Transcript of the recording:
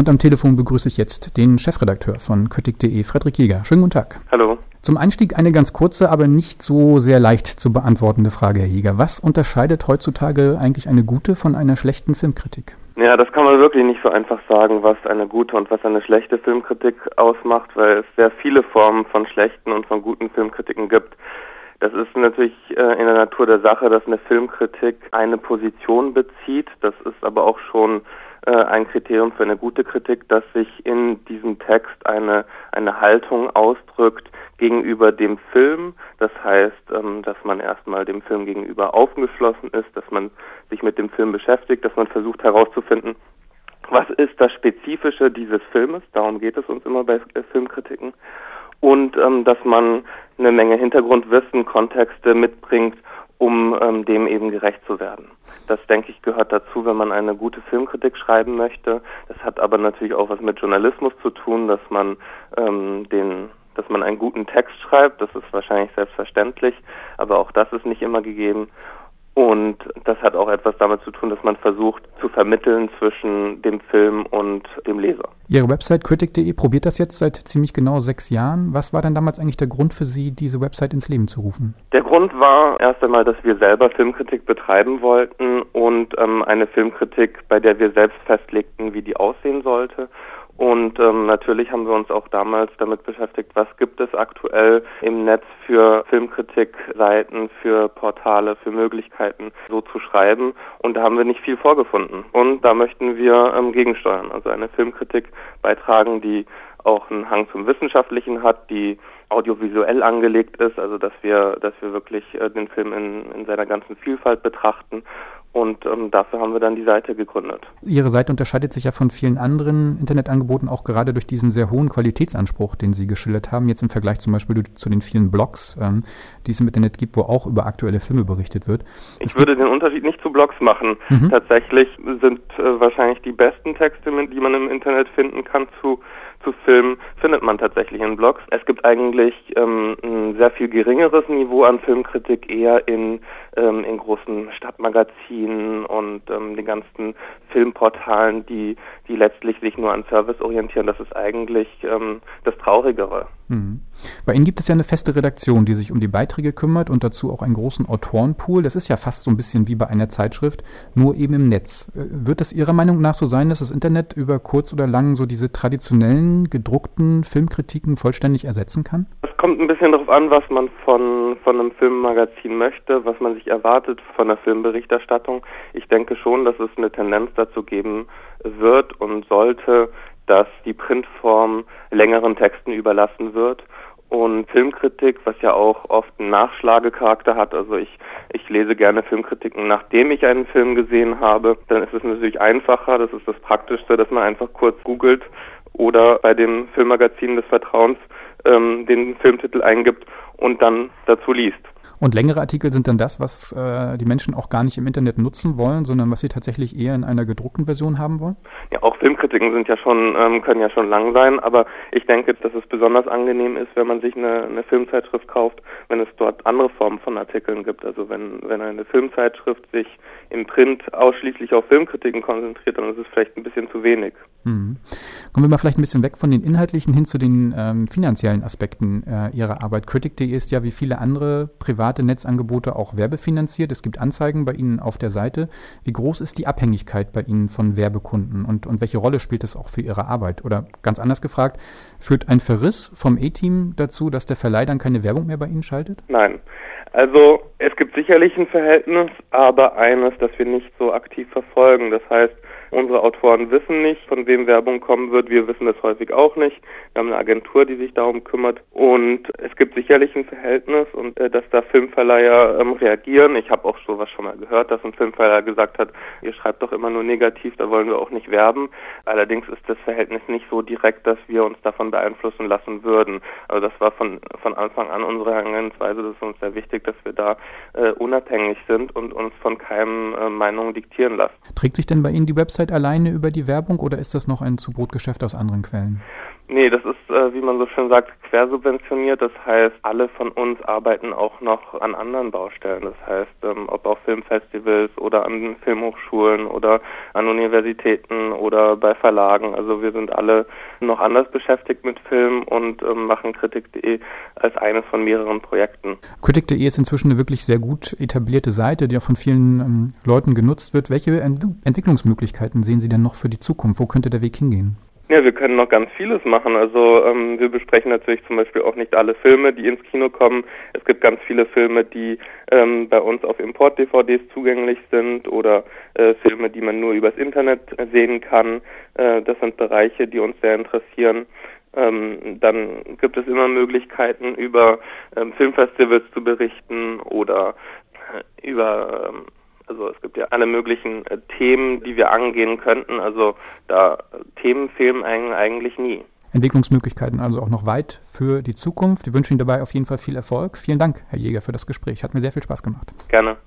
Und am Telefon begrüße ich jetzt den Chefredakteur von Critic.de, Frederik Jäger. Schönen guten Tag. Hallo. Zum Einstieg eine ganz kurze, aber nicht so sehr leicht zu beantwortende Frage, Herr Jäger. Was unterscheidet heutzutage eigentlich eine gute von einer schlechten Filmkritik? Ja, das kann man wirklich nicht so einfach sagen, was eine gute und was eine schlechte Filmkritik ausmacht, weil es sehr viele Formen von schlechten und von guten Filmkritiken gibt. Das ist natürlich in der Natur der Sache, dass eine Filmkritik eine Position bezieht. Das ist aber auch schon ein Kriterium für eine gute Kritik, dass sich in diesem Text eine Haltung ausdrückt gegenüber dem Film. Das heißt, dass man erstmal dem Film gegenüber aufgeschlossen ist, dass man sich mit dem Film beschäftigt, dass man versucht herauszufinden, was ist das Spezifische dieses Filmes. Darum geht es uns immer bei Filmkritiken. Und dass man eine Menge Hintergrundwissen, Kontexte mitbringt, um dem eben gerecht zu werden. Das, denke ich, gehört dazu, wenn man eine gute Filmkritik schreiben möchte. Das hat aber natürlich auch was mit Journalismus zu tun, dass man einen guten Text schreibt. Das ist wahrscheinlich selbstverständlich, aber auch das ist nicht immer gegeben. Und das hat auch etwas damit zu tun, dass man versucht zu vermitteln zwischen dem Film und dem Leser. Ihre Website Critic.de probiert das jetzt seit ziemlich genau 6 Jahren. Was war denn damals eigentlich der Grund für Sie, diese Website ins Leben zu rufen? Der Grund war erst einmal, dass wir selber Filmkritik betreiben wollten und eine Filmkritik, bei der wir selbst festlegten, wie die aussehen sollte. Und natürlich haben wir uns auch damals damit beschäftigt, was gibt es aktuell im Netz für Filmkritikseiten, für Portale, für Möglichkeiten, so zu schreiben. Und da haben wir nicht viel vorgefunden. Und da möchten wir gegensteuern, also eine Filmkritik beitragen, die auch einen Hang zum Wissenschaftlichen hat, die audiovisuell angelegt ist, also dass wir wirklich den Film in seiner ganzen Vielfalt betrachten. Und dafür haben wir dann die Seite gegründet. Ihre Seite unterscheidet sich ja von vielen anderen Internetangeboten, auch gerade durch diesen sehr hohen Qualitätsanspruch, den Sie geschildert haben, jetzt im Vergleich zum Beispiel zu den vielen Blogs, die es im Internet gibt, wo auch über aktuelle Filme berichtet wird. Ich würde den Unterschied nicht zu Blogs machen. Tatsächlich sind wahrscheinlich die besten Texte, die man im Internet finden kann zu Filmen, findet man tatsächlich in Blogs. Es gibt eigentlich ein sehr viel geringeres Niveau an Filmkritik, eher in großen Stadtmagazinen und den ganzen Filmportalen, die letztlich sich nur an Service orientieren. Das ist eigentlich das Traurigere. Bei Ihnen gibt es ja eine feste Redaktion, die sich um die Beiträge kümmert und dazu auch einen großen Autorenpool. Das ist ja fast so ein bisschen wie bei einer Zeitschrift, nur eben im Netz. Wird es Ihrer Meinung nach so sein, dass das Internet über kurz oder lang so diese traditionellen gedruckten Filmkritiken vollständig ersetzen kann? Es kommt ein bisschen darauf an, was man von einem Filmmagazin möchte, was man sich erwartet von der Filmberichterstattung. Ich denke schon, dass es eine Tendenz dazu geben wird und sollte, dass die Printform längeren Texten überlassen wird. Und Filmkritik, was ja auch oft einen Nachschlagecharakter hat, also ich lese gerne Filmkritiken, nachdem ich einen Film gesehen habe, dann ist es natürlich einfacher, das ist das Praktischste, dass man einfach kurz googelt oder bei dem Filmmagazin des Vertrauens den Filmtitel eingibt und dann dazu liest. Und längere Artikel sind dann das, was die Menschen auch gar nicht im Internet nutzen wollen, sondern was sie tatsächlich eher in einer gedruckten Version haben wollen? Ja, auch Filmkritiken sind können ja schon lang sein, aber ich denke, dass es besonders angenehm ist, wenn man sich eine Filmzeitschrift kauft, wenn es dort andere Formen von Artikeln gibt. Also wenn eine Filmzeitschrift sich im Print ausschließlich auf Filmkritiken konzentriert, dann ist es vielleicht ein bisschen zu wenig. Kommen wir mal vielleicht ein bisschen weg von den inhaltlichen hin zu den finanziellen Aspekten Ihrer Arbeit. Critic.de ist ja wie viele andere private Netzangebote auch werbefinanziert. Es gibt Anzeigen bei Ihnen auf der Seite. Wie groß ist die Abhängigkeit bei Ihnen von Werbekunden und welche Rolle spielt das auch für Ihre Arbeit? Oder ganz anders gefragt, führt ein Verriss vom E-Team dazu, dass der Verleih dann keine Werbung mehr bei Ihnen schaltet? Nein. Also es gibt sicherlich ein Verhältnis, aber eines, das wir nicht so aktiv verfolgen. Das heißt, unsere Autoren wissen nicht, von wem Werbung kommen wird. Wir wissen das häufig auch nicht. Wir haben eine Agentur, die sich darum kümmert. Und es gibt sicherlich ein Verhältnis und dass da Filmverleiher reagieren. Ich habe auch sowas schon mal gehört, dass ein Filmverleiher gesagt hat, ihr schreibt doch immer nur negativ, da wollen wir auch nicht werben. Allerdings ist das Verhältnis nicht so direkt, dass wir uns davon beeinflussen lassen würden. Also das war von Anfang an unsere Herangehensweise. Das ist uns sehr wichtig, dass wir da unabhängig sind und uns von keinem Meinungen diktieren lassen. Trägt sich denn bei Ihnen die Website alleine über die Werbung oder ist das noch ein Zubrotgeschäft aus anderen Quellen? Nee, das ist, wie man so schön sagt, quersubventioniert. Das heißt, alle von uns arbeiten auch noch an anderen Baustellen. Das heißt, ob auf Filmfestivals oder an Filmhochschulen oder an Universitäten oder bei Verlagen. Also wir sind alle noch anders beschäftigt mit Film und machen Critic.de als eines von mehreren Projekten. Critic.de ist inzwischen eine wirklich sehr gut etablierte Seite, die auch von vielen Leuten genutzt wird. Welche Entwicklungsmöglichkeiten sehen Sie denn noch für die Zukunft? Wo könnte der Weg hingehen? Ja, wir können noch ganz vieles machen. Also wir besprechen natürlich zum Beispiel auch nicht alle Filme, die ins Kino kommen. Es gibt ganz viele Filme, die bei uns auf Import-DVDs zugänglich sind oder Filme, die man nur übers Internet sehen kann. Das sind Bereiche, die uns sehr interessieren. Dann gibt es immer Möglichkeiten, über Filmfestivals zu berichten oder über also es gibt ja alle möglichen Themen, die wir angehen könnten. Also da Themen fehlen eigentlich nie. Entwicklungsmöglichkeiten also auch noch weit für die Zukunft. Wir wünschen Ihnen dabei auf jeden Fall viel Erfolg. Vielen Dank, Herr Jäger, für das Gespräch. Hat mir sehr viel Spaß gemacht. Gerne.